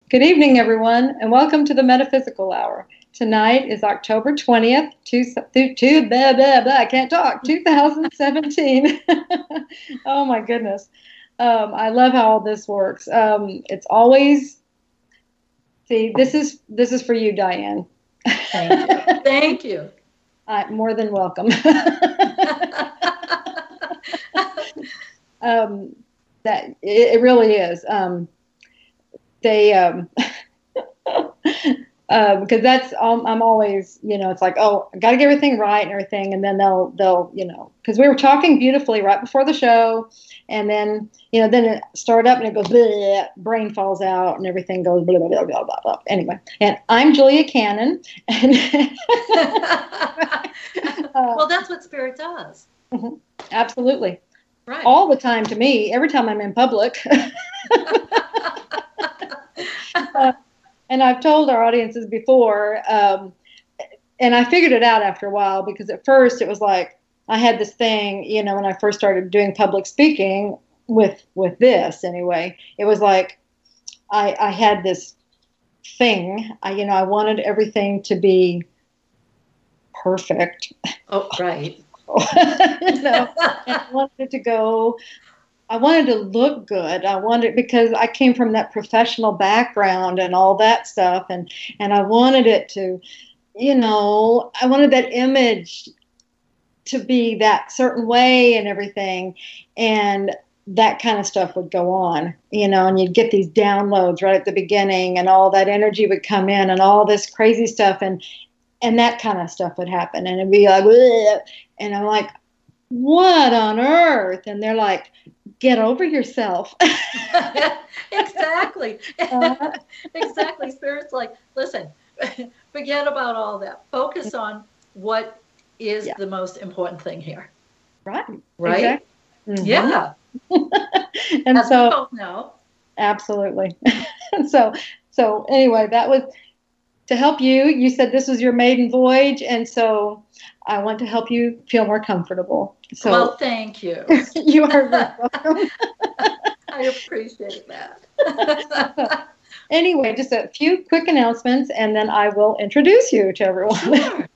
Good evening, everyone, and welcome to the Metaphysical Hour. Tonight is October 20th, I can't talk, 2017. Oh, my goodness. I love how all this works. It's always, see, this is for you, Diane. Thank you. Thank you. More than welcome. That it really is. Because that's I'm always, it's like, oh, I got to get everything right and everything, and then they'll because we were talking beautifully right before the show, and then then it started up and it goes, bleh, brain falls out and everything goes blah blah blah blah blah blah. Anyway, and I'm Julia Cannon, and well, that's what Spirit does. Absolutely. Right. All the time to me, every time I'm in public. And I've told our audiences before, and I figured it out after a while, because at first it was like I had this thing, when I first started doing public speaking with this anyway, it was like I had this thing, I wanted everything to be perfect. Oh, right. And I wanted it to go. I wanted to look good. Because I came from that professional background and all that stuff, and I wanted it to, I wanted that image to be that certain way and everything, and that kind of stuff would go on, and you'd get these downloads right at the beginning, and all that energy would come in, and all this crazy stuff, and that kind of stuff would happen, and it'd be like, bleh, and I'm like, what on earth? And they're like, get over yourself. Exactly. Exactly. Spirit's like, listen, forget about all that. Focus on what is the most important thing here. Right. Right? Exactly. Mm-hmm. Yeah. And as so we both know. Absolutely. So anyway, that was to help you. You said this was your maiden voyage, and so I want to help you feel more comfortable. So, well, thank you. You are very welcome. I appreciate that. Anyway, just a few quick announcements, and then I will introduce you to everyone. Sure.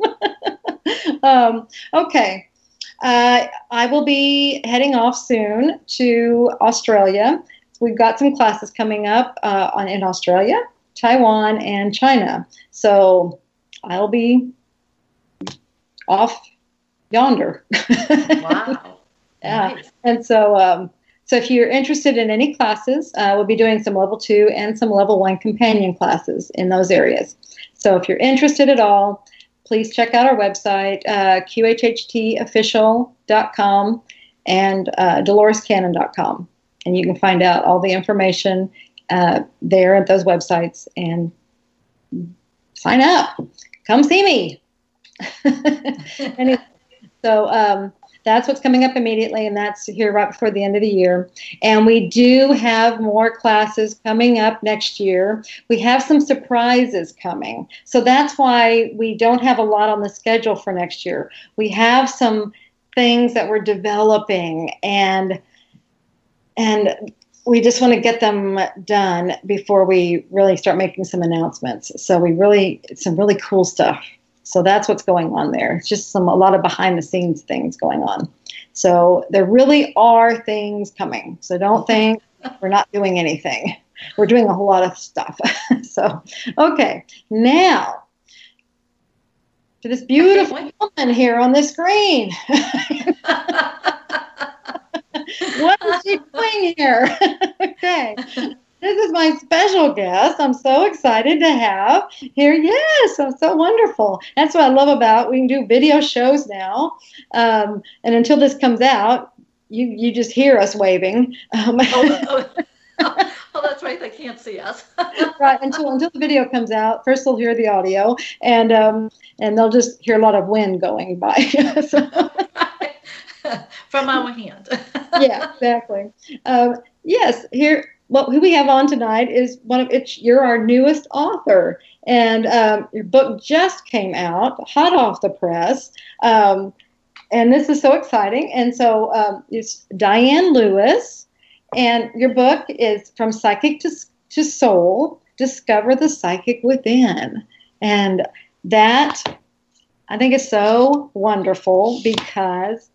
Okay. I will be heading off soon to Australia. We've got some classes coming up in Australia, Taiwan, and China. So I'll be off yonder. Wow. Yeah. Nice. And so if you're interested in any classes, we'll be doing some level 2 and some level 1 companion classes in those areas. So if you're interested at all, please check out our website, qhhtofficial.com and dolorescannon.com. And you can find out all the information there at those websites and sign up. Come see me. Anyway, so that's what's coming up immediately, and that's here right before the end of the year. And we do have more classes coming up next year. We have some surprises coming. So that's why we don't have a lot on the schedule for next year. We have some things that we're developing, and we just want to get them done before we really start making some announcements. So some really cool stuff. So that's what's going on there. It's just a lot of behind the scenes things going on. So there really are things coming. So don't think we're not doing anything. We're doing a whole lot of stuff. So, okay. Now, to this beautiful woman here on the screen. What is she doing here? Okay. This is my special guest. I'm so excited to have here. Yes, so wonderful. That's what I love about we can do video shows now. And until this comes out, you just hear us waving. Oh, that's right. They can't see us. Right. Until the video comes out, first they'll hear the audio, and they'll just hear a lot of wind going by. So. From our hand. Yeah, exactly. Yes, here. Well, who we have on tonight is you're our newest author, and your book just came out, hot off the press, and this is so exciting. And so it's Diane Lewis, and your book is From Psychic to to soul, discover the psychic within. And that, I think, is so wonderful because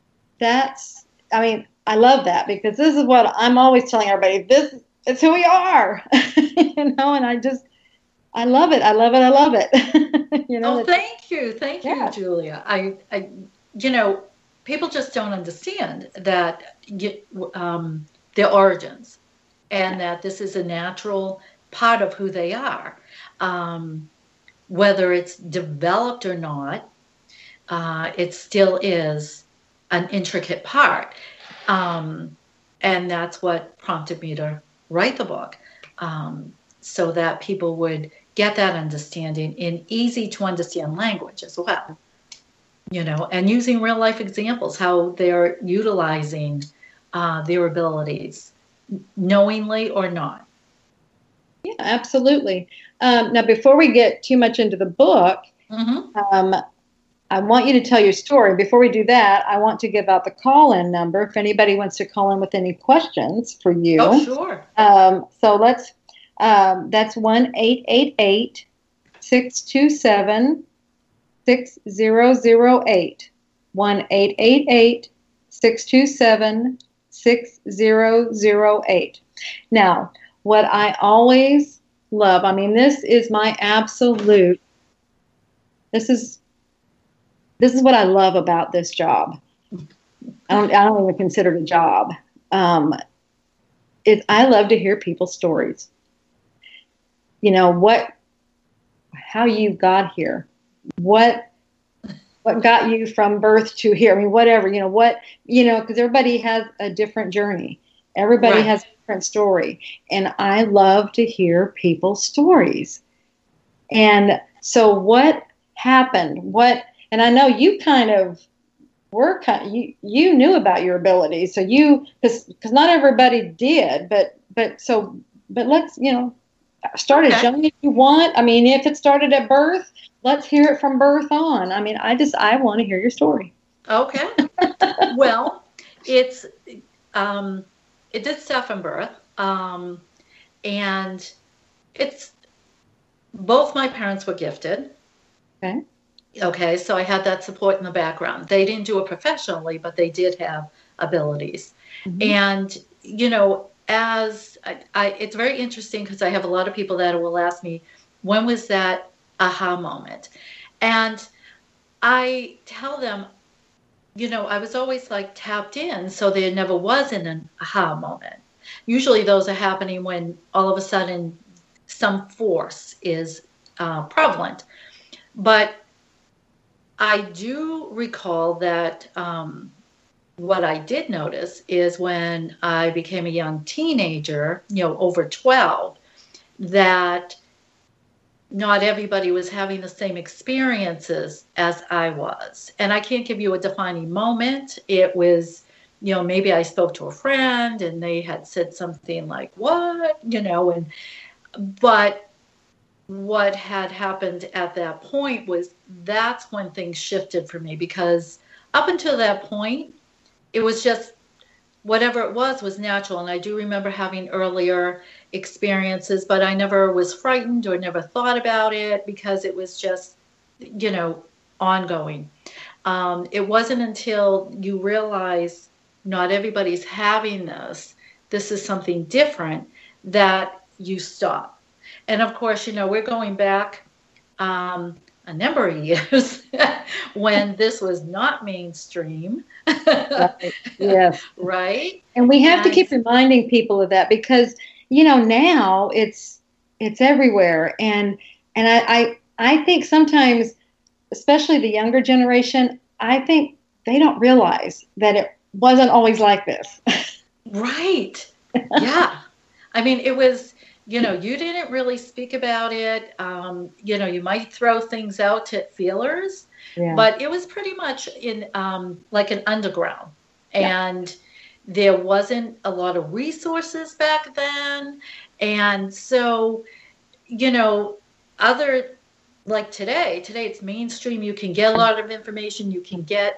I love that because this is what I'm always telling everybody. This is who we are, and I love it. I love it. I love it. Thank you. Thank you, Julia. I people just don't understand that their origins and that this is a natural part of who they are. Whether it's developed or not, it still is an intricate part. And that's what prompted me to write the book, so that people would get that understanding in easy to understand language as well, and using real life examples, how they're utilizing their abilities knowingly or not. Yeah, absolutely. Now, before we get too much into the book, I want you to tell your story. Before we do that, I want to give out the call-in number if anybody wants to call in with any questions for you. Oh, sure. So that's 1-888-627-6008. 1-888-627-6008. Now, what I always love, this is my absolute, this is what I love about this job. I don't even consider it a job. I love to hear people's stories. How you got here, what got you from birth to here. Whatever, because everybody has a different journey. Everybody has a different story. And I love to hear people's stories. And so what happened? And I know you kind of you knew about your abilities. So because not everybody did, but let's, start as young as you want. If it started at birth, let's hear it from birth on. I want to hear your story. Okay. Well, it did start from birth. And it's, both my parents were gifted. Okay, so I had that support in the background. They didn't do it professionally, but they did have abilities. And, it's very interesting because I have a lot of people that will ask me, when was that aha moment? And I tell them, I was always tapped in, so there never was an aha moment. Usually those are happening when all of a sudden some force is prevalent. But I do recall that what I did notice is when I became a young teenager, over 12, that not everybody was having the same experiences as I was. And I can't give you a defining moment. It was, maybe I spoke to a friend and they had said something like, what, but what had happened at that point was that's when things shifted for me, because up until that point, it was just whatever it was natural. And I do remember having earlier experiences, but I never was frightened or never thought about it because it was just, ongoing. It wasn't until you realize not everybody's having this is something different, that you stop. And of course, we're going back a number of years when this was not mainstream. Right. Yes. Right. And we have to keep reminding people of that because, now it's everywhere. And I think sometimes, especially the younger generation, I think they don't realize that it wasn't always like this. Right. Yeah. It was, you didn't really speak about it. You might throw things out to feelers, but it was pretty much in like an underground. And there wasn't a lot of resources back then. And so, other, like today it's mainstream. You can get a lot of information. You can get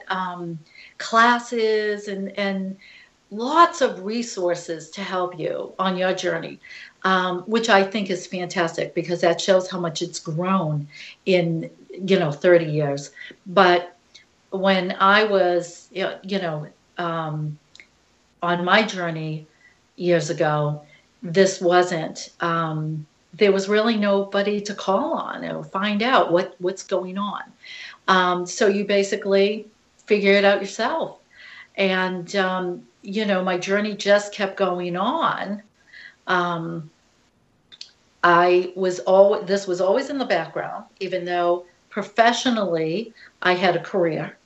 classes and lots of resources to help you on your journey. which I think is fantastic because that shows how much it's grown in 30 years. But when I was on my journey years ago, this wasn't. There was really nobody to call on or find out what's going on. So you basically figure it out yourself. And my journey just kept going on. This was always in the background, even though professionally I had a career.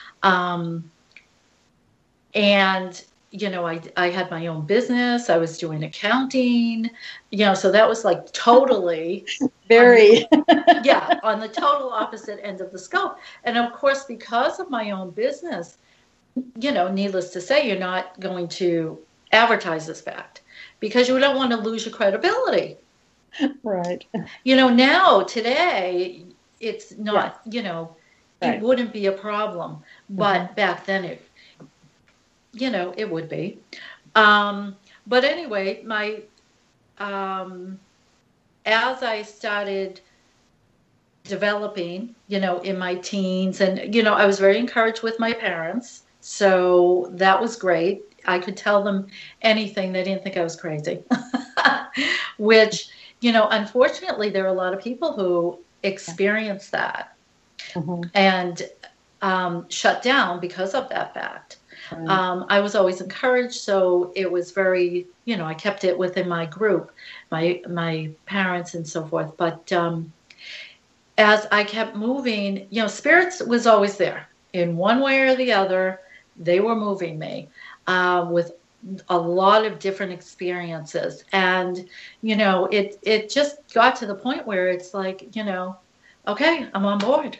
And I had my own business. I was doing accounting, so that was like totally very, on the total opposite end of the scope. And of course, because of my own business, needless to say, you're not going to advertise this fact because you don't want to lose your credibility. Right. Now, today, it's not, Right. It wouldn't be a problem. But back then, it would be. But anyway, as I started developing, in my teens, and, I was very encouraged with my parents. So that was great. I could tell them anything. They didn't think I was crazy, which, unfortunately, there are a lot of people who experience that and shut down because of that fact. Right. I was always encouraged, so it was very, I kept it within my group, my parents and so forth. But as I kept moving, spirits was always there in one way or the other. They were moving me with a lot of different experiences. And, it just got to the point where it's like, okay, I'm on board,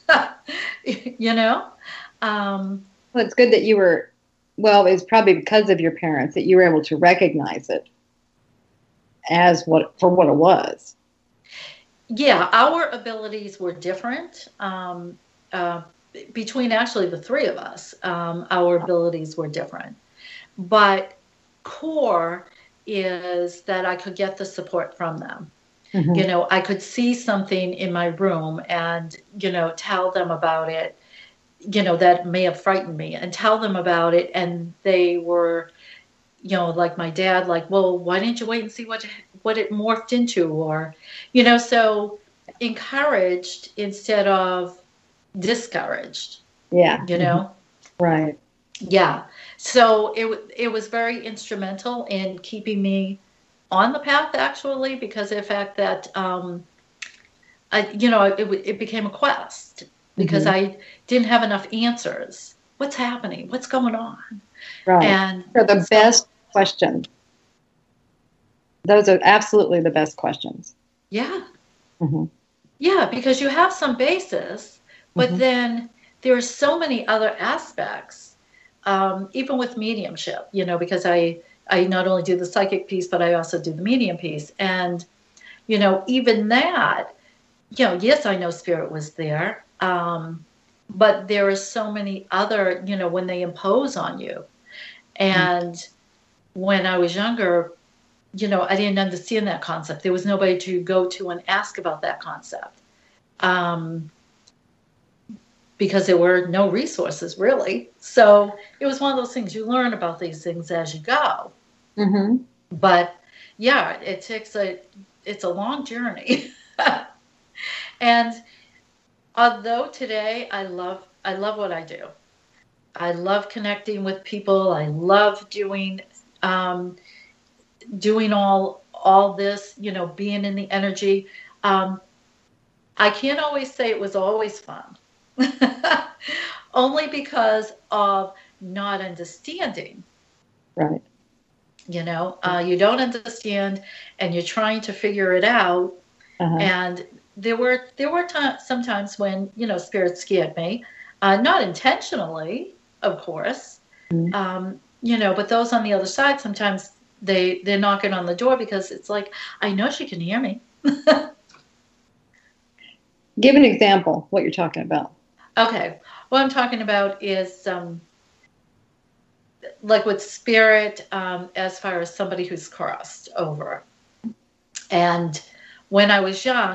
Well, it's good that you were, well, it's probably because of your parents that you were able to recognize it as for what it was. Yeah, our abilities were different. Between actually the three of us, our abilities were different. But core is that I could get the support from them. I could see something in my room and, tell them about it, that may have frightened me, and tell them about it. And they were, like my dad, like, well, why didn't you wait and see what it morphed into? Or, so encouraged instead of discouraged. Yeah. Right. Yeah. So it was very instrumental in keeping me on the path, actually, because of the fact that, it became a quest because I didn't have enough answers. What's happening? What's going on? Right. And they're the best questions. Those are absolutely the best questions. Yeah. Yeah, because you have some basis, but then there are so many other aspects, even with mediumship, because I not only do the psychic piece, but I also do the medium piece. And, even that, yes, I know spirit was there, but there are so many other, when they impose on you. And when I was younger, I didn't understand that concept. There was nobody to go to and ask about that concept. Because there were no resources, really. So it was one of those things, you learn about these things as you go. But yeah, it's a long journey. And although today I love what I do. I love connecting with people. I love doing all this, being in the energy. I can't always say it was always fun. Only because of not understanding. Right. You don't understand, and you're trying to figure it out. And there were sometimes when spirit scared me, not intentionally, of course. But those on the other side, sometimes they're knocking on the door because it's like, I know she can hear me. Give an example what you're talking about. Okay. What I'm talking about is like with spirit, as far as somebody who's crossed over. And when I was young,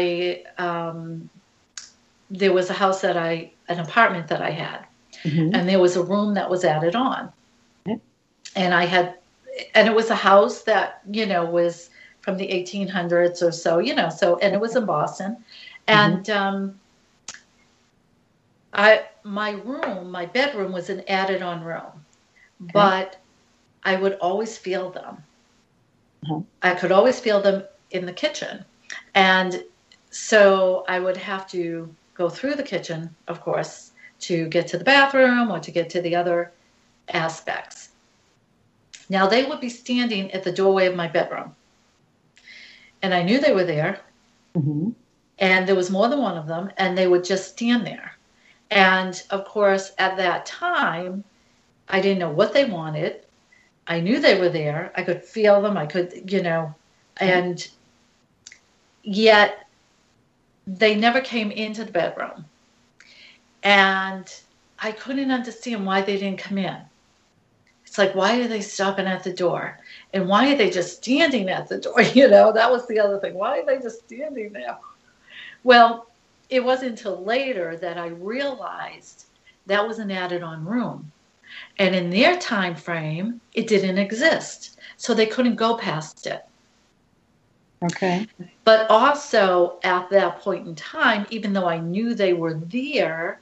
there was a house an apartment that I had, and there was a room that was added on. And and it was a house that, was from the 1800s or so, and it was in Boston. And my bedroom was an added on room, but I would always feel them. I could always feel them in the kitchen. And so I would have to go through the kitchen, of course, to get to the bathroom or to get to the other aspects. Now, they would be standing at the doorway of my bedroom. And I knew they were there. And there was more than one of them. And they would just stand there. And, of course, at that time, I didn't know what they wanted. I knew they were there. I could feel them. I could, and yet they never came into the bedroom. And I couldn't understand why they didn't come in. It's like, why are they stopping at the door? And why are they just standing at the door? That was the other thing. Why are they just standing there? Well, it wasn't until later that I realized that was an added-on room. And in their time frame, it didn't exist. So they couldn't go past it. Okay. But also at that point in time, even though I knew they were there,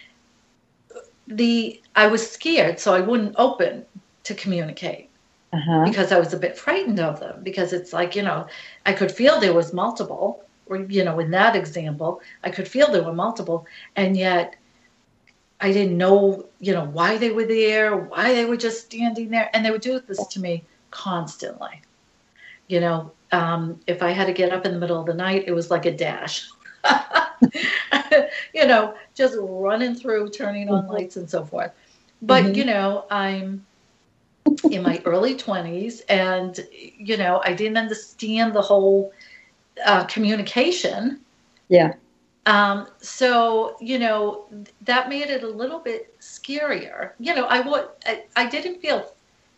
I was scared, so I wouldn't open to communicate because I was a bit frightened of them, because it's like, I could feel there was multiple, or, in that example, I could feel there were multiple, and yet I didn't know, why they were there, why they were just standing there. And they would do this to me constantly. If I had to get up in the middle of the night, it was like a dash. Just running through, turning on lights and so forth. But, I'm in my early 20s and, I didn't understand the whole communication. Yeah. So, that made it a little bit scarier. I didn't feel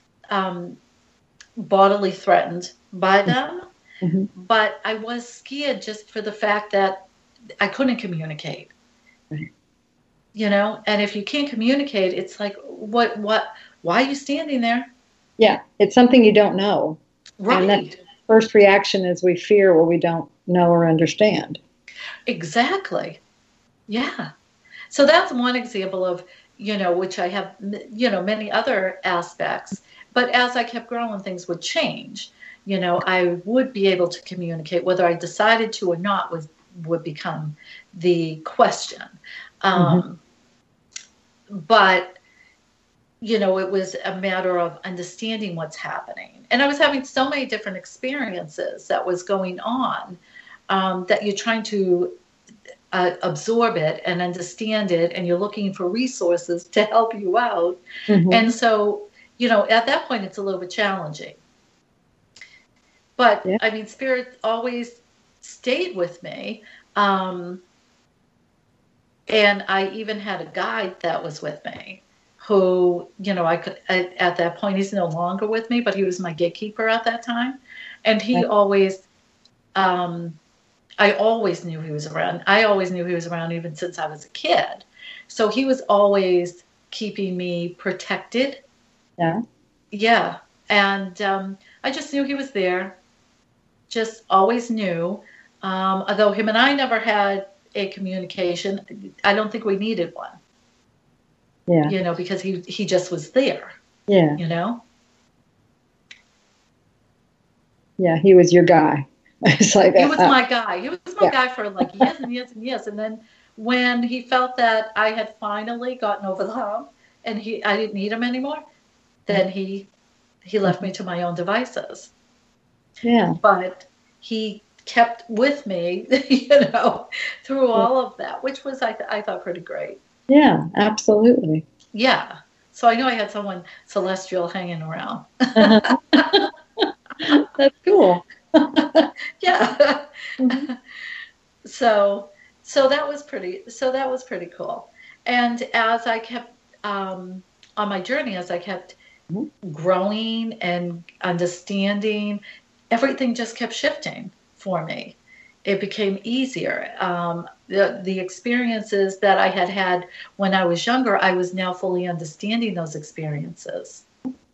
bodily threatened by them, but I was scared just for the fact that I couldn't communicate. Right. And if you can't communicate, it's like, why are you standing there? Yeah, it's something you don't know. Right. And that first reaction is we fear what we don't know or understand. Exactly. Yeah. So that's one example of, which I have, many other aspects. But as I kept growing, things would change. I would be able to communicate. Whether I decided to or not would become the question. But, it was a matter of understanding what's happening. And I was having so many different experiences that was going on that you're trying to absorb it and understand it, and you're looking for resources to help you out. And so, at that point, it's a little bit challenging. But, Spirit always stayed with me. And I even had a guide that was with me who, at that point, he's no longer with me, but he was my gatekeeper at that time. And he always, I always knew he was around. I always knew he was around even since I was a kid. So he was always keeping me protected. Yeah. Yeah. And I just knew he was there. Just always knew. Although him and I never had a communication, I don't think we needed one. Yeah. Because he just was there. Yeah. Yeah, he was your guy. It's like he was my guy. He was my guy for like years and years and years. And then when he felt that I had finally gotten over the hump and I didn't need him anymore, then he left me to my own devices. Yeah. But he kept with me, through all of that, which was, I thought, pretty great. Yeah, absolutely. Yeah. So I knew I had someone celestial hanging around. That's cool. Yeah. So that was pretty cool. And as I kept on my journey, as I kept growing and understanding, everything just kept shifting for me. It became easier. The experiences that I had had when I was younger, I was now fully understanding those experiences.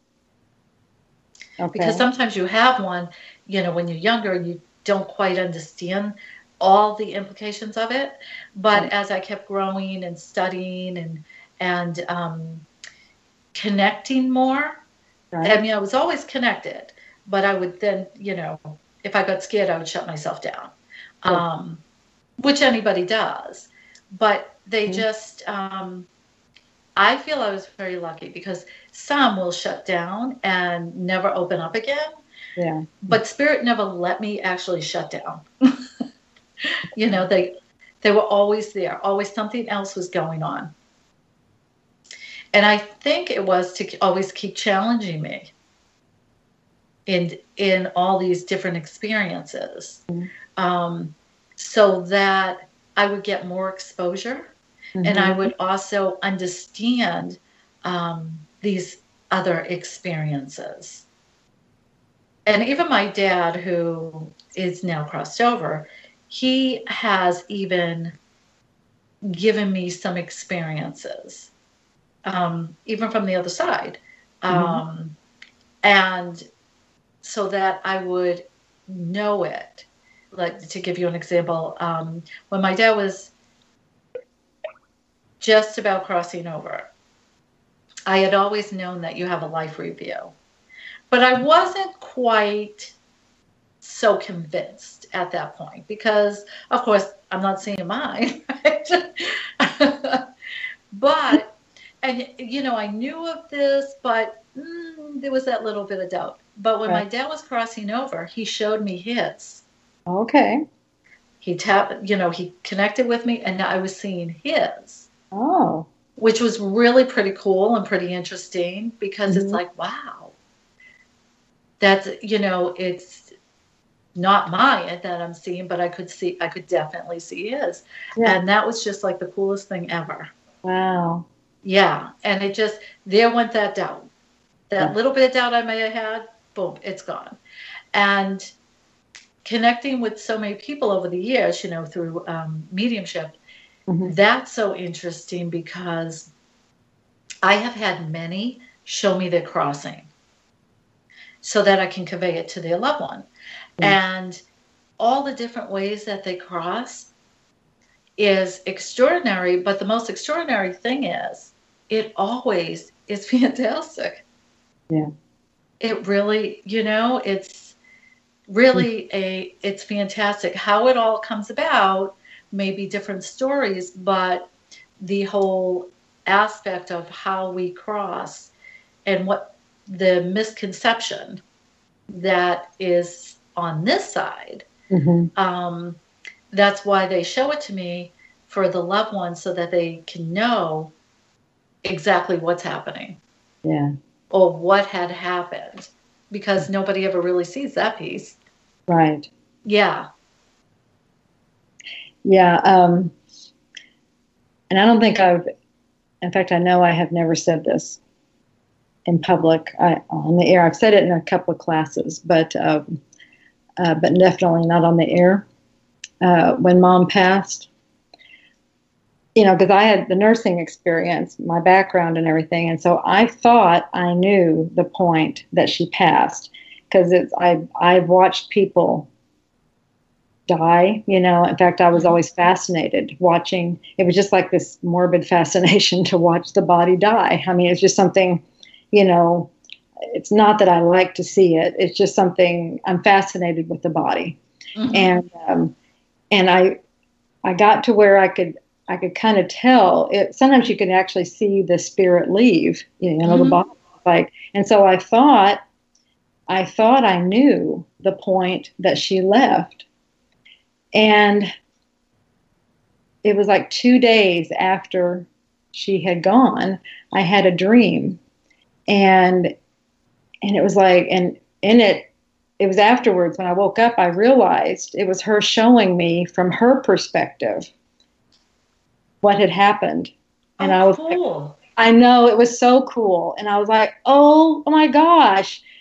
Okay. Because sometimes you have one, when you're younger, you don't quite understand all the implications of it. But as I kept growing and studying and connecting more, I mean, I was always connected, but I would then, if I got scared, I would shut myself down, which anybody does. But they just, I feel I was very lucky because some will shut down and never open up again. Yeah. But Spirit never let me actually shut down. They were always there. Always something else was going on. And I think it was to always keep challenging me in all these different experiences, so that I would get more exposure, and I would also understand these other experiences. And even my dad, who is now crossed over, he has even given me some experiences, even from the other side. And so that I would know it. Like, to give you an example, when my dad was just about crossing over, I had always known that you have a life review. But I wasn't quite so convinced at that point because, of course, I'm not seeing mine. Right? But, and I knew of this, but there was that little bit of doubt. But when my dad was crossing over, he showed me his. Okay. He he connected with me, and I was seeing his. Oh. Which was really pretty cool and pretty interesting because it's like, wow. That's, it's not mine that I'm seeing, but I could definitely see his. Yeah. And that was just like the coolest thing ever. Wow. Yeah. And it just, there went that doubt. That little bit of doubt I may have had, boom, it's gone. And connecting with so many people over the years, through mediumship, that's so interesting because I have had many show me their crossing so that I can convey it to their loved one. And all the different ways that they cross is extraordinary, but the most extraordinary thing is it always is fantastic. Yeah. It really, it's really it's fantastic. How it all comes about may be different stories, but the whole aspect of how we cross and what the misconception that is on this side, that's why they show it to me for the loved ones so that they can know exactly what's happening. Yeah. Or what had happened, because nobody ever really sees that piece. Right. Yeah. Yeah. And I don't think in fact, I know I have never said this in public on the air. I've said it in a couple of classes, but definitely not on the air. When Mom passed, because I had the nursing experience, my background and everything, and so I thought I knew the point that she passed because I've watched people die. In fact, I was always fascinated watching. It was just like this morbid fascination to watch the body die. I mean, it's just something. It's not that I like to see it. It's just something I'm fascinated with the body, and I got to where I could kind of tell it. Sometimes you can actually see the spirit leave, the body. And so I thought I knew the point that she left. And it was like 2 days after she had gone, I had a dream. And it was like, and in it was afterwards when I woke up, I realized it was her showing me from her perspective what had happened. And I was cool. I know, it was so cool. And I was like, oh my gosh,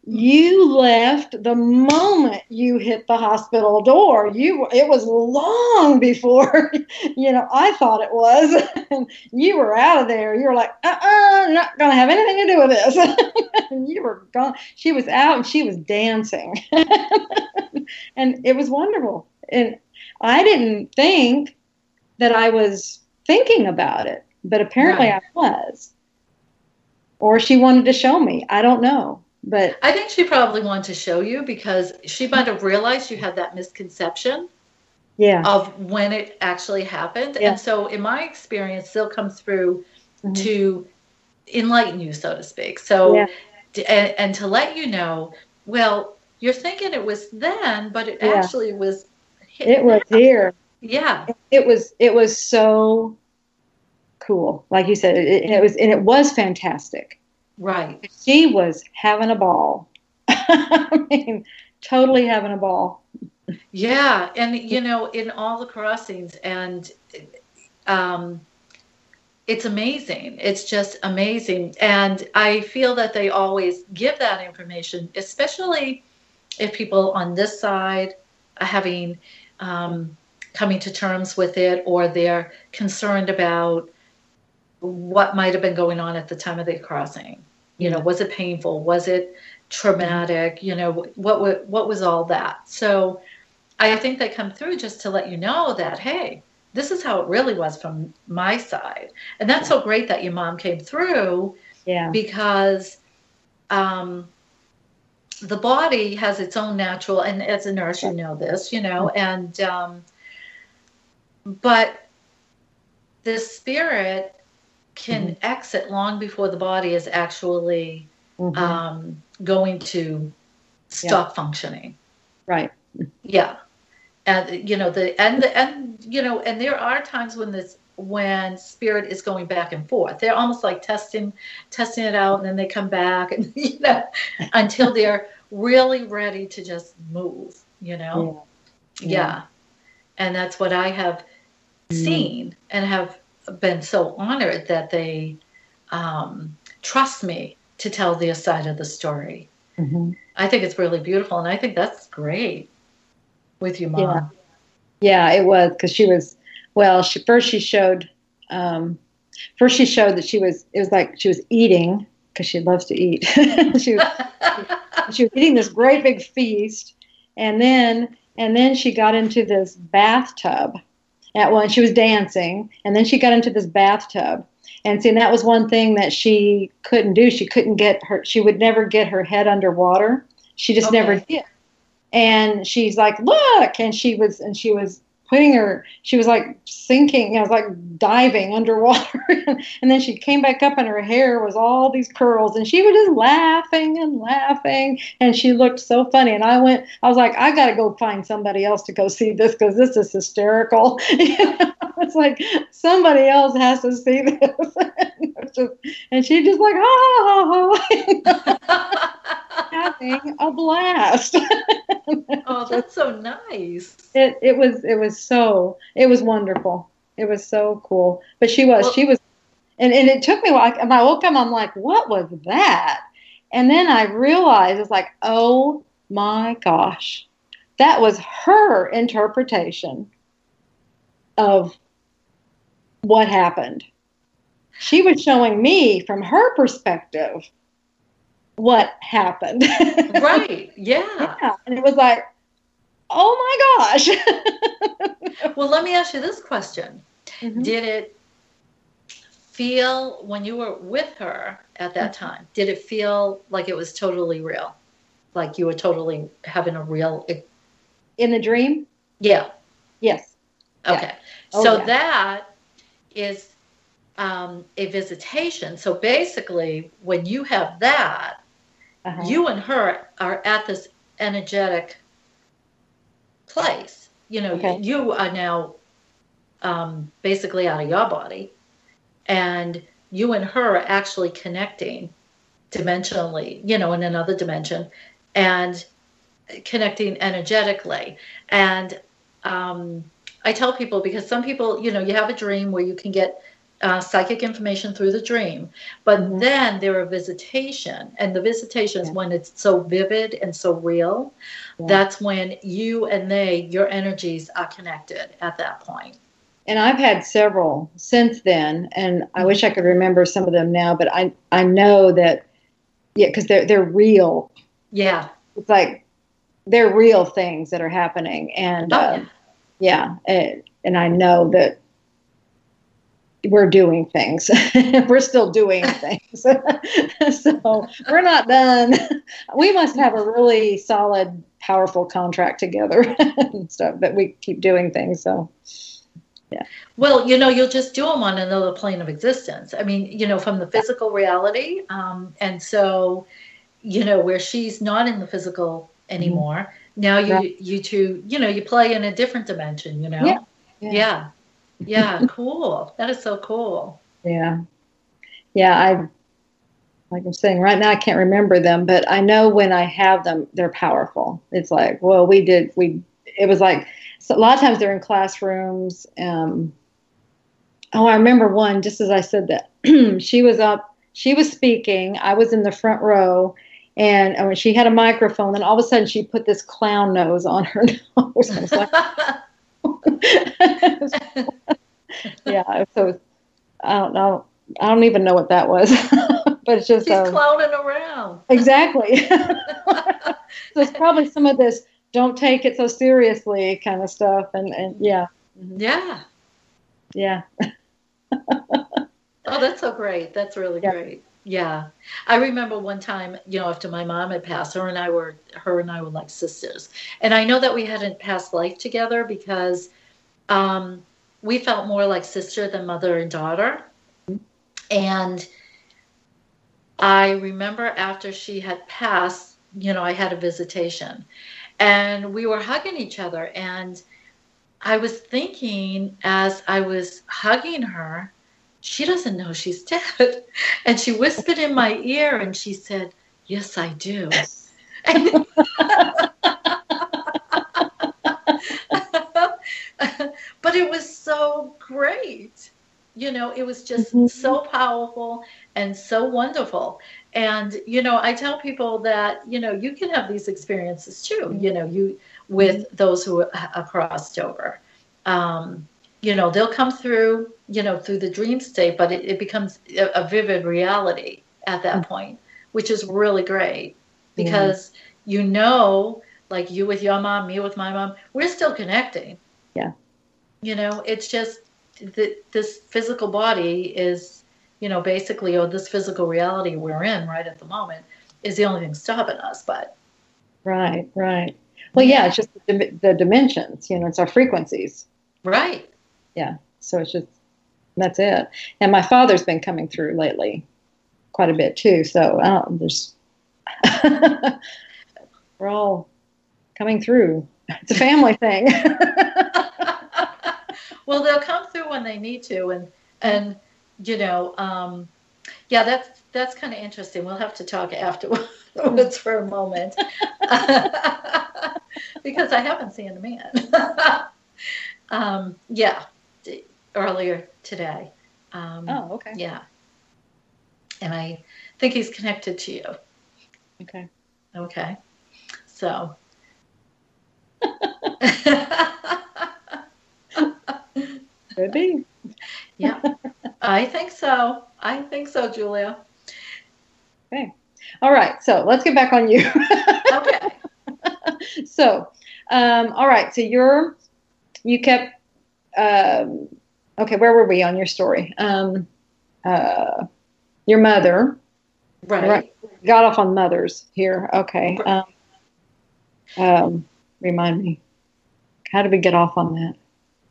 You left the moment you hit the hospital door. It was long before, I thought it was. And you were out of there. You were like, not going to have anything to do with this. And you were gone. She was out and she was dancing. And it was wonderful. And I didn't think that I was thinking about it, but apparently I was. Or she wanted to show me. I don't know. But I think she probably wanted to show you because she might have realized you had that misconception of when it actually happened. Yeah. And so in my experience, they'll come through to enlighten you, so to speak. So, and to let you know, well, you're thinking it was then, but it actually was. It was here. Yeah. It was so cool. Like you said, it was fantastic. Right. She was having a ball. I mean, totally having a ball. Yeah. And, in all the crossings, and it's amazing. It's just amazing. And I feel that they always give that information, especially if people on this side are having, coming to terms with it, or they're concerned about what might have been going on at the time of the crossing. Was it painful? Was it traumatic? What was all that? So I think they come through just to let you know that, hey, this is how it really was from my side. And that's so great that your mom came through. Yeah. Because the body has its own natural, and as a nurse, you know this, and but the spirit can exit long before the body is actually going to stop functioning. Right. Yeah. And and there are times when spirit is going back and forth. They're almost like testing it out, and then they come back, and until they're really ready to just move. Yeah. And that's what I have seen, and have been so honored that they trust me to tell their side of the story. I think it's really beautiful, and I think that's great with your mom. Yeah, it was, because she was, well, she showed that she was eating, because she loves to eat. she was eating this great big feast, and then she got into this bathtub. When she was dancing, and then she got into this bathtub. And see, that was one thing that she couldn't do. She would never get her head underwater. She just never did. And she's like, look, and she was she was like sinking, I was like diving underwater. And then she came back up, and her hair was all these curls, and she was just laughing and laughing, and she looked so funny. And I was like, I got to go find somebody else to go see this, because this is hysterical. It's like, somebody else has to see this. And she just like, having a blast. Oh, that's so nice. It was wonderful. It was so cool. But she was, and it took me a while. And I woke up, I'm like, what was that? And then I realized, it's like, oh my gosh, that was her interpretation of what happened. She was showing me from her perspective what happened. Right. Yeah. And it was like, oh my gosh. Well, let me ask you this question. Did it feel, when you were with her at that time, did it feel like it was totally real? Like you were totally having a real... In the dream? Yeah. Yes. Okay. Yeah. That is a visitation. So basically, when you have that, you and her are at this energetic place. You are now basically out of your body, and you and her are actually connecting dimensionally, in another dimension, and connecting energetically. And I tell people, because some people, you have a dream where you can get psychic information through the dream, but then there are visitation, and the visitation is when it's so vivid and so real. That's when you and your energies are connected at that point. And I've had several since then, and I wish I could remember some of them now, but I know that, because they're real. Yeah. It's like they're real things that are happening, and and I know that we're doing things. We're still doing things. So we're not done. We must have a really solid, powerful contract together and stuff that we keep doing things. So, yeah. Well, you'll just do them on another plane of existence. I mean, from the physical reality. And so, where she's not in the physical anymore. Now you two, you play in a different dimension, Yeah, cool. That is so cool. Yeah. Like I'm saying, right now I can't remember them, but I know when I have them, they're powerful. It's like, well, it was like, so a lot of times they're in classrooms. I remember one, just as I said that, she was speaking, I was in the front row, and when she had a microphone, and all of a sudden she put this clown nose on her nose. I was like, yeah, so I don't know. I don't even know what that was, but it's just she's clowning around. Exactly. So it's probably some of this "don't take it so seriously" kind of stuff, and yeah. Yeah. Oh, that's so great. That's really great. Yeah, I remember one time, after my mom had passed, her and I were like sisters, and I know that we hadn't passed life together because we felt more like sister than mother and daughter. And I remember after she had passed, I had a visitation, and we were hugging each other, and I was thinking as I was hugging her, she doesn't know she's dead. And she whispered in my ear and she said, "Yes, I do." But it was so great. It was just so powerful and so wonderful. And, I tell people that, you can have these experiences too, with those who are crossed over. They'll come through, through the dream state, but it becomes a vivid reality at that point, which is really great because, like you with your mom, me with my mom, we're still connecting. Yeah. It's just this physical body is, basically, or this physical reality we're in right at the moment is the only thing stopping us. But right. Well, yeah, it's just the dimensions. It's our frequencies. Right. Yeah. So it's just that's it. And my father's been coming through lately, quite a bit too. So there's we're all coming through. It's a family thing. Well, they'll come through when they need to, and that's kind of interesting. We'll have to talk afterwards for a moment because I haven't seen the man. Earlier today. Okay. Yeah, and I think he's connected to you. Okay. So. Could be. Yeah, I think so, Julia. Okay. All right. So let's get back on you. Okay. So, all right. So you kept, okay, where were we on your story? Your mother. Right. Got off on mothers here. Okay. Remind me. How did we get off on that?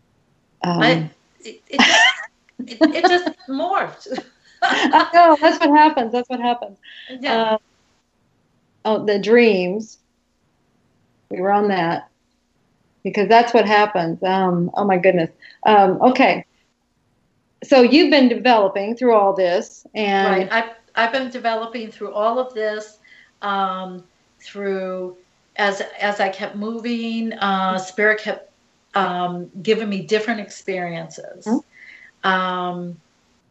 It just morphed. I know, that's what happens. Yeah. The dreams. We were on that because that's what happens. Oh my goodness. Okay. So you've been developing through all this, and right. I've been developing through all of this, through as I kept moving, Spirit kept giving me different experiences.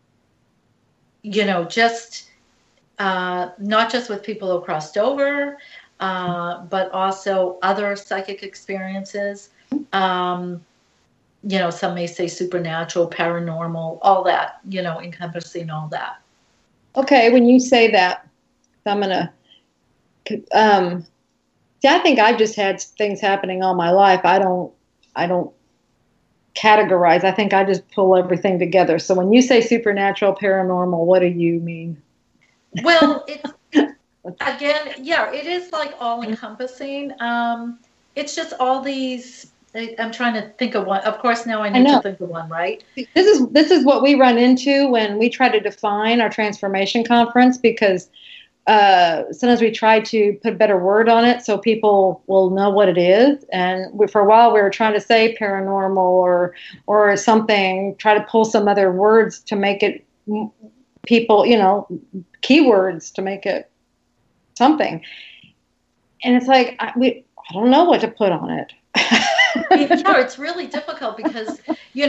just not just with people who crossed over, but also other psychic experiences. Some may say supernatural, paranormal, all that, encompassing all that. Okay, when you say that, I'm going to, I think I've just had things happening all my life. I don't categorize. I think I just pull everything together. So when you say supernatural, paranormal, what do you mean? Well, it's, again, yeah, it is like all encompassing. It's just all these, I'm trying to think of one. Of course, now I need to think of one, right? This is what we run into when we try to define our transformation conference, because sometimes we try to put a better word on it so people will know what it is. And for a while we were trying to say paranormal or something, try to pull some other words to make it people, keywords to make it something. And it's like, I don't know what to put on it. Yeah, it's really difficult because,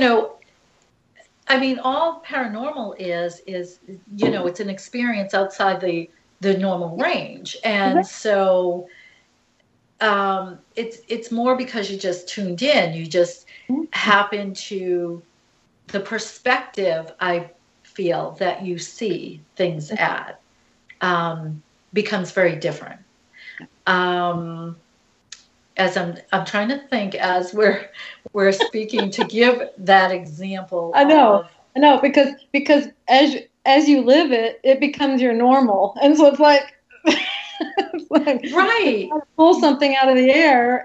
all paranormal is, it's an experience outside the normal range. And so it's more because you just tuned in. You just happen to, the perspective I feel that you see things at becomes very different. As I'm trying to think as we're speaking to give that example. I know, because as you live it, it becomes your normal, and so it's like, right, pull something out of the air.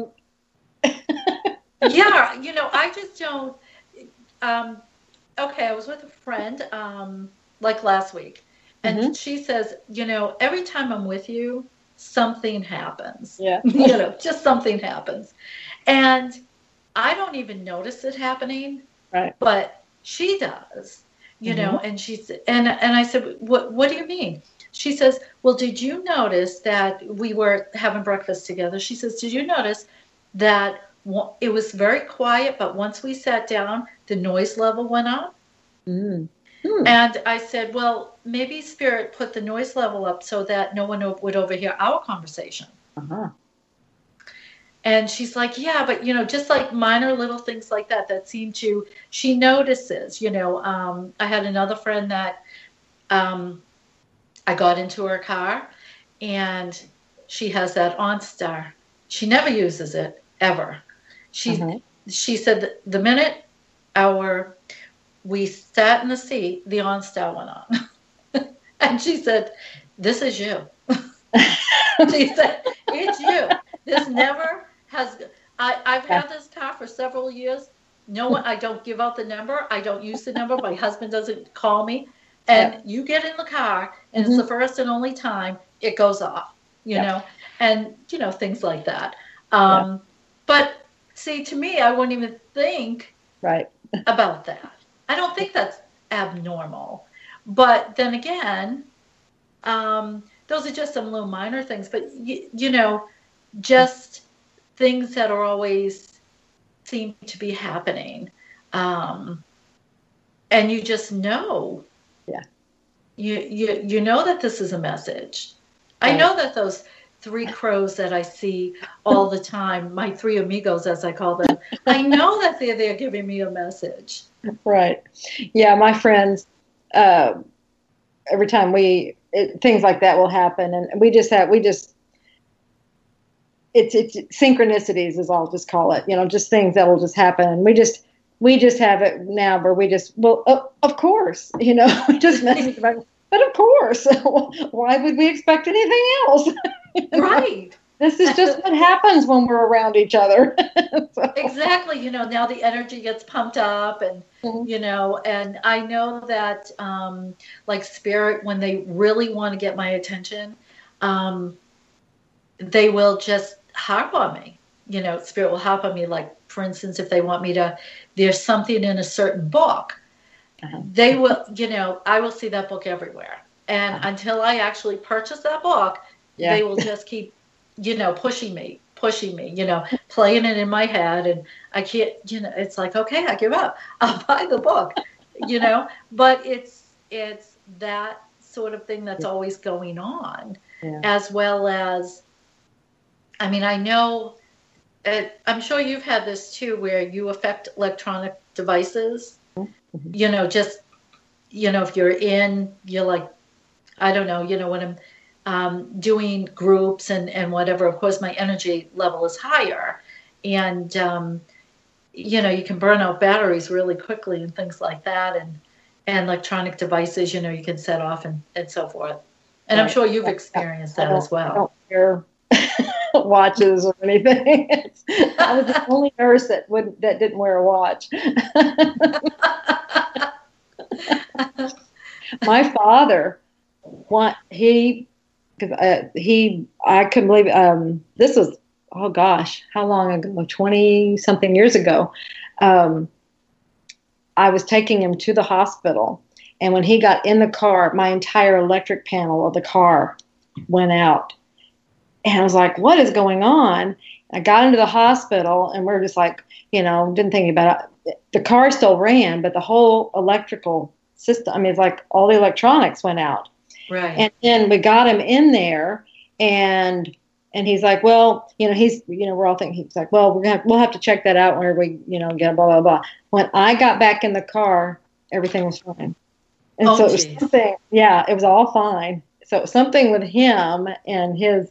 Yeah, I just don't. Okay, I was with a friend like last week, and she says, every time I'm with you, something happens. Yeah. Just something happens. And I don't even notice it happening. Right. But she does, and and I said, what do you mean? She says, well, did you notice that we were having breakfast together? She says, did you notice that it was very quiet, but once we sat down, the noise level went up? Mm. And I said, well, maybe Spirit put the noise level up so that no one would overhear our conversation. Uh-huh. And she's like, yeah, but, just like minor little things like that seem to, she notices, I had another friend that I got into her car, and she has that OnStar. She never uses it, ever. She said that the minute we sat in the seat, the OnStar went on. And she said, this is you. She said, it's you. This never has, I've had this car for several years. No one, I don't give out the number. I don't use the number. My husband doesn't call me. And you get in the car, and it's the first and only time it goes off, you know, and, things like that. But see, to me, I wouldn't even think about that. I don't think that's abnormal. But then again, those are just some little minor things. But, just things that are always seem to be happening. And you just know. Yeah. You know that this is a message. Right. I know that those 3 crows that I see all the time, my 3 amigos, as I call them, I know that they're giving me a message. Right. Yeah, my friends, every time things like that will happen, and it's synchronicities, is I'll just call it, just things that will just happen. And we just have it now where of course, we just message about, but of course, why would we expect anything else? Right. This is just what happens when we're around each other. So. Exactly. Now the energy gets pumped up, and, and I know that, like Spirit, when they really want to get my attention, they will just harp on me. Spirit will harp on me. Like, for instance, if they want me there's something in a certain book, they will, I will see that book everywhere. And until I actually purchase that book, they will just keep, pushing me, playing it in my head. And I can't, it's like, okay, I give up. I'll buy the book, but it's that sort of thing that's always going on, Yeah. as well as, I mean, I know, I'm sure you've had this too, where you affect electronic devices, just, if you're like, I don't know, when I'm doing groups and whatever, of course, my energy level is higher. And, you can burn out batteries really quickly and things like that. And electronic devices, you can set off and so forth. And I'm sure you've experienced that as well. I don't wear watches or anything. I was the only nurse that didn't wear a watch. My father, I couldn't believe this was, oh gosh, how long ago? 20 something years ago. I was taking him to the hospital, and when he got in the car, my entire electric panel of the car went out. And I was like, what is going on? I got into the hospital, and we're just like, didn't think about it. The car still ran, but the whole electrical system, I mean, it's like all the electronics went out. Right. And then we got him in there, and he's like, well, we're all thinking, he's like, well, we'll have to check that out whenever we, get blah, blah, blah. When I got back in the this everything was fine. And so it was something, it was all fine. So it was something with him and his,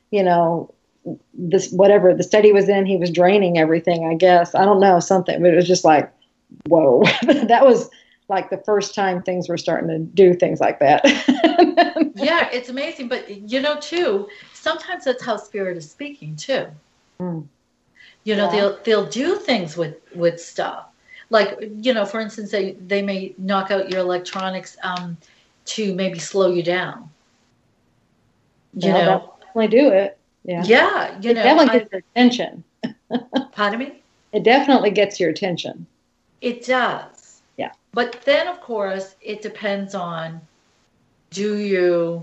this, whatever the study was in, he was draining everything, I guess. I don't know, something, but it was just like, whoa. That was like the first time things were starting to do things like that. Yeah, it's amazing. But, too, sometimes that's how spirit is speaking, too. Mm. They'll do things with stuff. Like, for instance, they may knock out your electronics to maybe slow you down. They'll definitely do it. Yeah. Yeah. It definitely gets your attention. Pardon me? It definitely gets your attention. It does. Yeah. But then, of course, it depends on, do you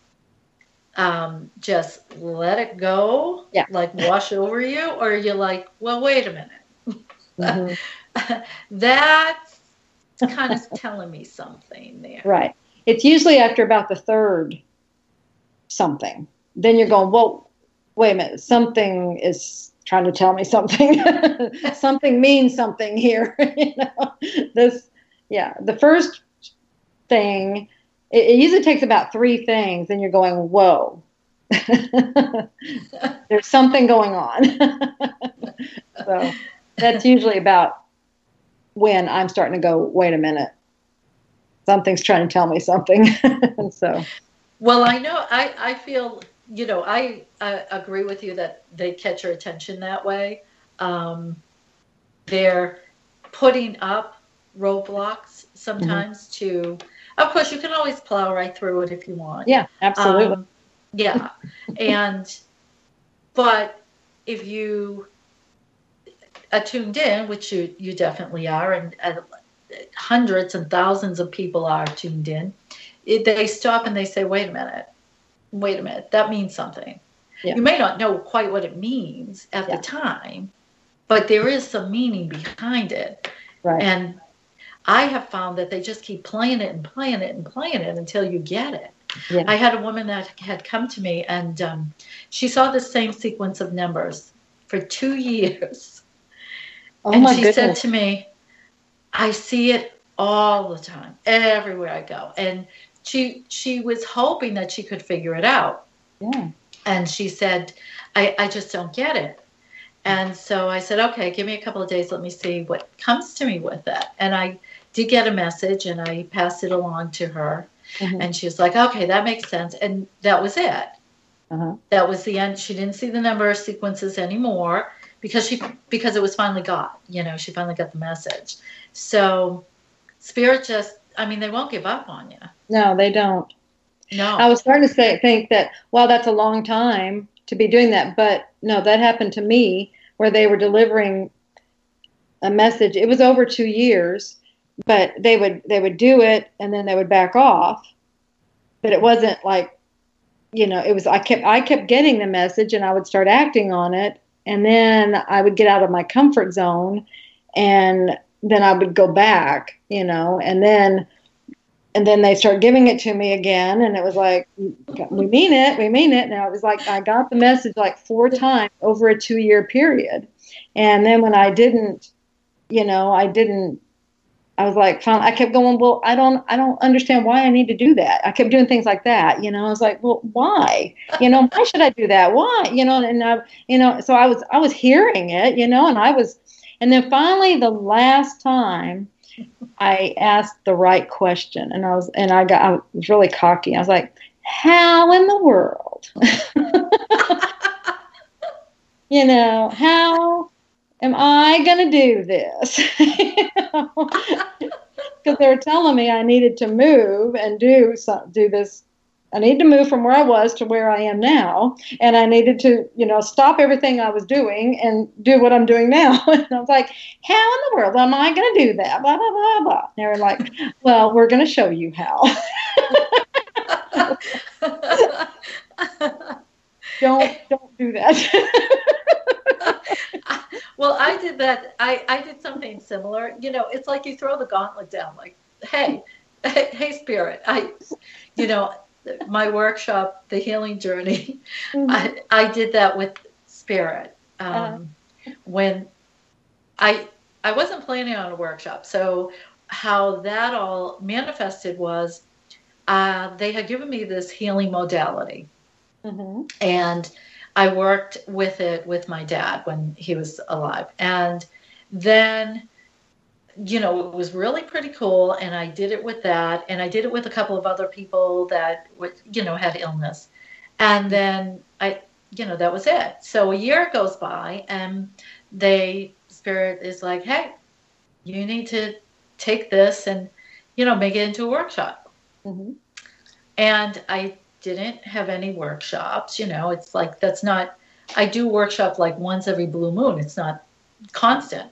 just let it go, like wash over you, or are you like, well, wait a minute. Mm-hmm. That's kind of telling me something there. Right. It's usually after about the third something. Then you're going, well, wait a minute. Something is trying to tell me something. Something means something here. The first thing, it usually takes about three things. And you're going, whoa. There's something going on. So that's usually about when I'm starting to go, wait a minute, something's trying to tell me something. And so, well, I know, I feel, I agree with you that they catch your attention that way. They're putting up roadblocks sometimes to, of course, you can always plow right through it if you want. Yeah, absolutely. Yeah. But if you are tuned in, which you definitely are, and hundreds and thousands of people are tuned in, they stop and they say, wait a minute, that means something. Yeah. You may not know quite what it means at the time, but there is some meaning behind it. Right. And I have found that they just keep playing it and playing it and playing it until you get it. Yeah. I had a woman that had come to me, and she saw the same sequence of numbers for 2 years. Oh, and my she goodness. said to me, I see it all the time, everywhere I go. And she was hoping that she could figure it out. Yeah. And she said, I just don't get it. And so I said, okay, give me a couple of days. Let me see what comes to me with it. And I did get a message, and I passed it along to her. Mm-hmm. And she was like, okay, that makes sense. And that was it. Uh-huh. That was the end. She didn't see the number of sequences anymore because it was finally got, she finally got the message. So spirit they won't give up on you. No, they don't. No. I was starting to think that, well, that's a long time to be doing that. But no, that happened to me where they were delivering a message. It was over 2 years. But they would do it, and then they would back off. But it wasn't like, it was. I kept getting the message, and I would start acting on it, and then I would get out of my comfort zone, and then I would go back, and then and then they started giving it to me again, and it was like, we mean it, we mean it. Now it was like I got the message like 4 times over a 2-year period, and then when I didn't, I was like, finally, I kept going, well, I don't understand why I need to do that. I kept doing things like that, I was like, well, why? Why should I do that? Why? And so I was hearing it, and then finally the last time I asked the right question, and I was really cocky. I was like, how in the world? How am I going to do this? Because they were telling me I needed to move and do this. I needed to move from where I was to where I am now, and I needed to, stop everything I was doing and do what I'm doing now. And I was like, how in the world am I going to do that? Blah, blah, blah, blah. And they were like, well, we're going to show you how. Don't do that. Well, I did that. I did something similar. It's like you throw the gauntlet down, like, hey, Spirit, my workshop, The Healing Journey, mm-hmm. I did that with Spirit. When I wasn't planning on a workshop. So how that all manifested was they had given me this healing modality. Mm-hmm. And I worked with it with my dad when he was alive. And then, it was really pretty cool. And I did it with that. And I did it with a couple of other people that, had illness. And then that was it. So a year goes by and Spirit is like, hey, you need to take this and, make it into a workshop. Mm-hmm. And I didn't have any workshops, it's like, I do workshop like once every blue moon. It's not constant.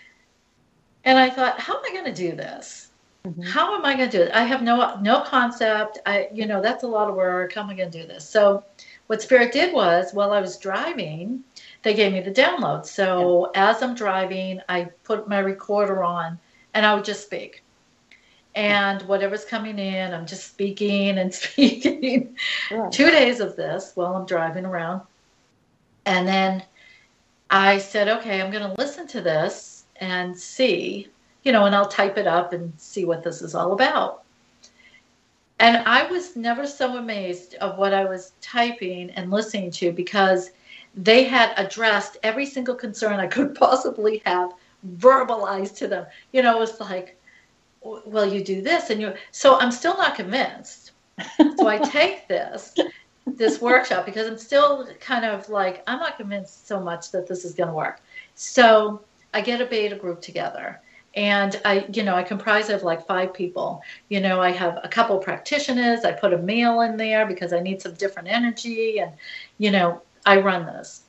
And I thought, how am I going to do this? Mm-hmm. How am I going to do it? I have no concept. That's a lot of work. How am I going to do this? So what Spirit did was, while I was driving, they gave me the download. So as I'm driving, I put my recorder on and I would just speak. And whatever's coming in, I'm just speaking and speaking. Yeah. 2 days of this while I'm driving around. And then I said, okay, I'm going to listen to this and see, and I'll type it up and see what this is all about. And I was never so amazed of what I was typing and listening to, because they had addressed every single concern I could possibly have verbalized to them. It was like, well, you do this so I'm still not convinced. So I take this workshop because I'm still kind of like, I'm not convinced so much that this is going to work. So I get a beta group together, and I comprise of like 5 people. I have a couple practitioners. I put a male in there because I need some different energy, and, I run this.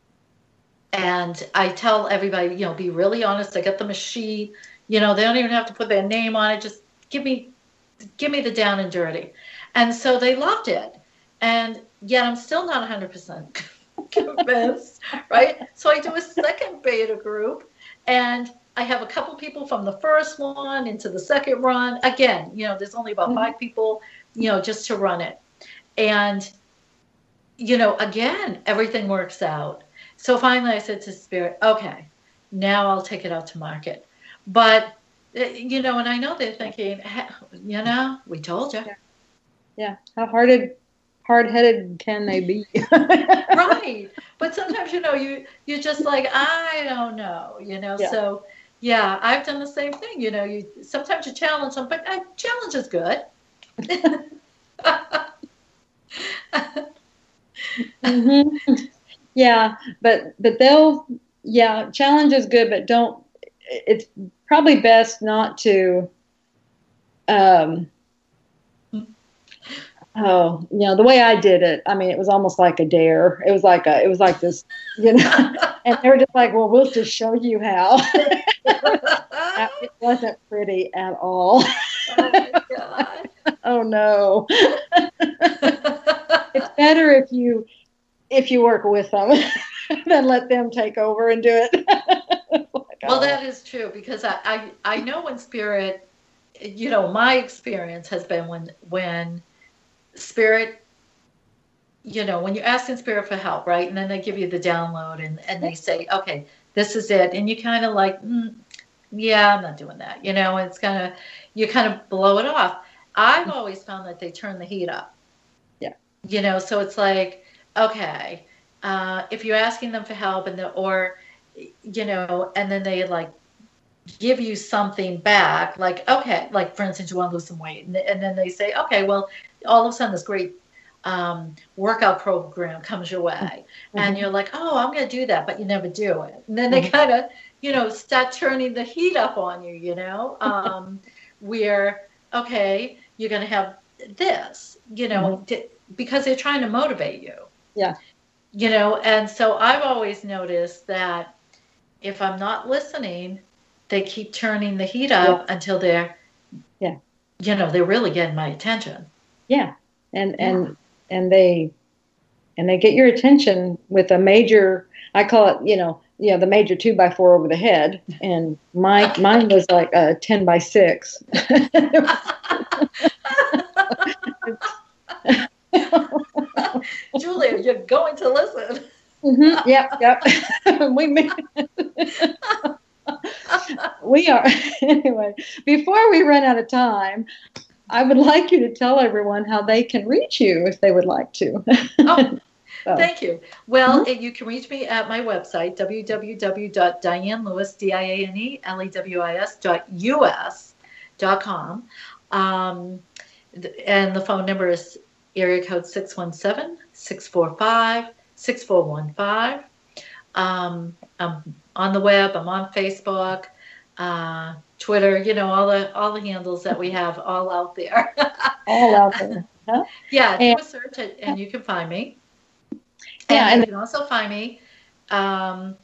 And I tell everybody, be really honest. I get them a sheet. They don't even have to put their name on it. Just give me the down and dirty. And so they loved it. And yet I'm still not 100% convinced, right? So I do a second beta group, and I have a couple people from the first one into the second run. Again, there's only about 5 people, just to run it. And, again, everything works out. So finally I said to Spirit, okay, now I'll take it out to market. But, and I know they're thinking, we told you. Yeah. How hard-headed can they be? Right. But sometimes, you're just like, I don't know, Yeah. So, yeah, I've done the same thing. Sometimes you challenge them, but challenge is good. Mm-hmm. Yeah, but challenge is good, but it's probably best not to, the way I did it, it was almost like a dare. It was like this, and they were just like, well, we'll just show you how. It wasn't pretty at all. Oh my God. Oh no. It's better if you work with them than let them take over and do it. Well, that is true, because I know when Spirit my experience has been when spirit, when you're asking spirit for help, right? And then they give you the download and they say, okay, this is it. And you kind of like, yeah, I'm not doing that. It's you kind of blow it off. I've always found that they turn the heat up. Yeah. So it's like, okay, if you're asking them for help and then they like give you something back, like, okay, like for instance, you want to lose some weight. And then they say, okay, well, all of a sudden this great workout program comes your way. And you're like, oh, I'm going to do that, but you never do it. And then they kind of, start turning the heat up on you, where, okay, you're going to have this, because they're trying to motivate you. Yeah. And so I've always noticed that if I'm not listening, they keep turning the heat up until they're, they're really getting my attention. Yeah. And they get your attention with a major, I call it, the major 2x4 over the head. And mine was like a 10x6. Julia, you're going to listen. Mm-hmm. Yep. We are. Anyway, before we run out of time, I would like you to tell everyone how they can reach you if they would like to. So. Thank you. Well, you can reach me at my website, www.dianelewis.us.com. And the phone number is area code 617-645-6415. I'm on the web. I'm on Facebook, Twitter. All the handles that we have, all out there. All out there. Huh? Yeah, do a search and you can find me. And you can also find me at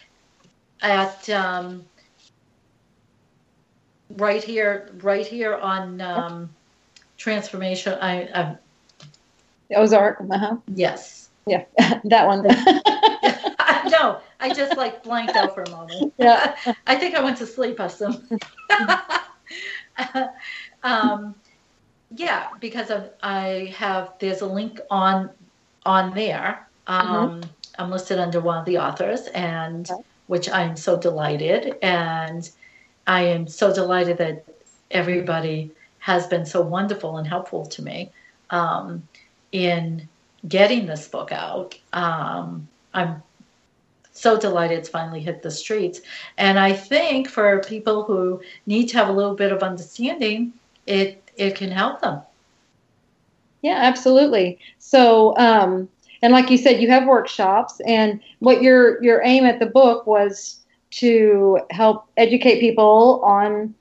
right here on Transformation. I Ozark. Yes. Yeah, that one. No, I just like blanked out for a moment. Yeah. I think I went to sleep or something. Yeah, because there's a link on there. I'm listed under one of the authors, and which I'm so delighted, and I am so delighted that everybody has been so wonderful and helpful to me in getting this book out. I'm so delighted it's finally hit the streets, and I think for people who need to have a little bit of understanding, it can help them. Yeah, absolutely. So, and like you said, you have workshops, and what your aim at the book was to help educate people on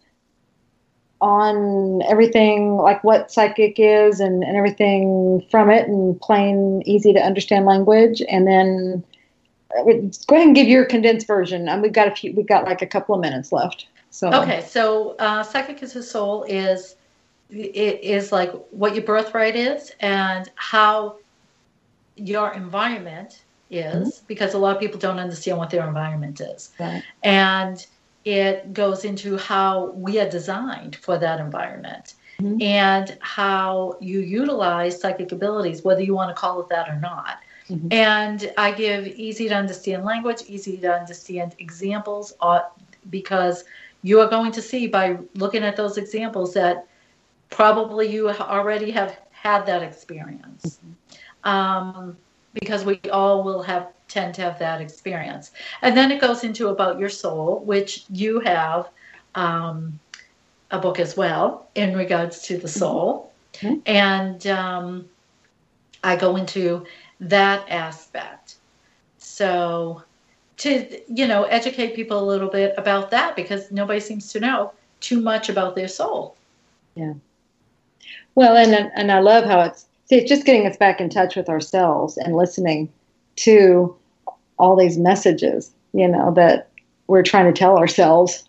everything, like what psychic is and everything from it, and plain, easy to understand language. And then go ahead and give your condensed version. We've got like a couple of minutes left. So okay, so Psychic is a Soul is like what your birthright is and how your environment is, because a lot of people don't understand what their environment is. Right. And it goes into how we are designed for that environment and how you utilize psychic abilities, whether you want to call it that or not. And I give easy to understand language, easy to understand examples, because you are going to see by looking at those examples that probably you already have had that experience. Because we all will tend to have that experience. And then it goes into about your soul, which you have a book as well in regards to the soul. And I go into that aspect. So to, educate people a little bit about that, because nobody seems to know too much about their soul. Yeah. Well, and I love how it's just getting us back in touch with ourselves and listening to all these messages, that we're trying to tell ourselves.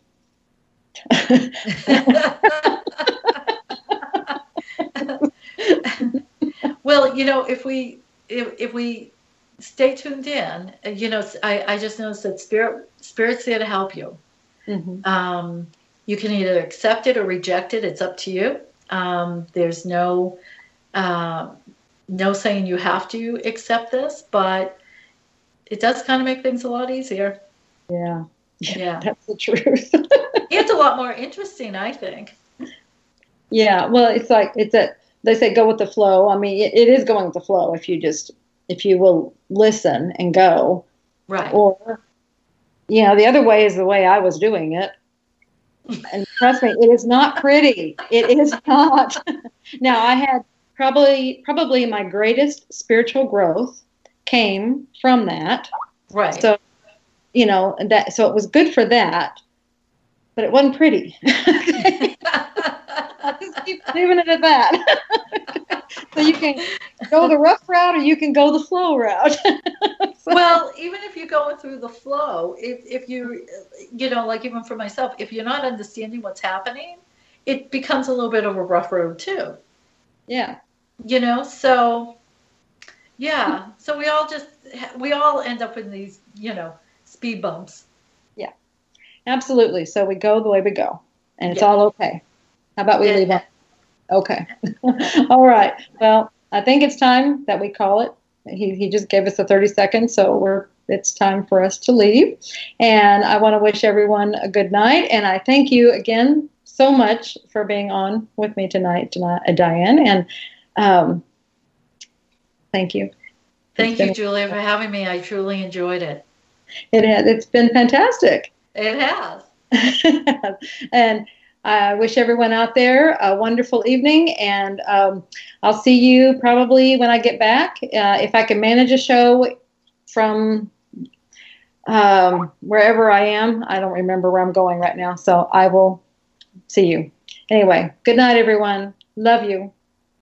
Well, if we stay tuned in, I just noticed that spirit's there to help you. You can either accept it or reject it. It's up to you. There's no saying you have to accept this, but it does kind of make things a lot easier. Yeah. Yeah. That's the truth. It's a lot more interesting, I think. Yeah. Well, they say go with the flow. I mean, it is going with the flow if you will listen and go. Right. Or, the other way is the way I was doing it. And trust me, it is not pretty. It is not. Now, I had probably my greatest spiritual growth came from that. Right. So, so it was good for that, but it wasn't pretty. I'll just keep leaving it at that. So you can go the rough route or you can go the flow route. Well, even if you're going through the flow, if you, like even for myself, if you're not understanding what's happening, it becomes a little bit of a rough road too. Yeah. So, yeah. So we all end up in these, speed bumps. Yeah, absolutely. So we go the way we go, and it's Yeah. all okay. How about we leave on? Okay. All right. Well, I think it's time that we call it. He just gave us the 30 seconds, so it's time for us to leave. And I want to wish everyone a good night. And I thank you again so much for being on with me tonight, Diane. And thank you. Thank you, Julia, for having me. I truly enjoyed it. It's been fantastic. It has. And I wish everyone out there a wonderful evening, and I'll see you probably when I get back. If I can manage a show from wherever I am. I don't remember where I'm going right now, so I will see you. Anyway, good night, everyone. Love you.